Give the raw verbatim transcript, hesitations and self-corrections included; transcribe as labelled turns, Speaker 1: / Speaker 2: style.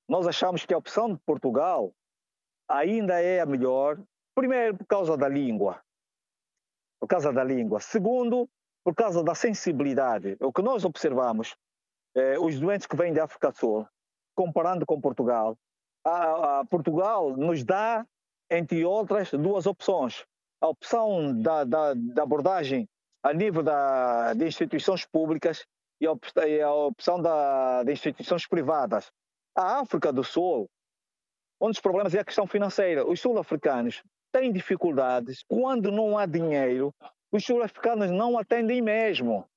Speaker 1: Nós achamos que a opção de Portugal ainda é a melhor, primeiro por causa da língua, por causa da língua. Segundo, por causa da sensibilidade. O que nós observamos, eh, os doentes que vêm da África do Sul, comparando com Portugal, a, a Portugal nos dá, entre outras, duas opções. A opção da, da, da abordagem a nível da, de instituições públicas e a, op- e a opção da, de instituições privadas. A África do Sul, um dos problemas é a questão financeira. Os sul-africanos têm dificuldades. Quando não há dinheiro, os sul-africanos não atendem mesmo.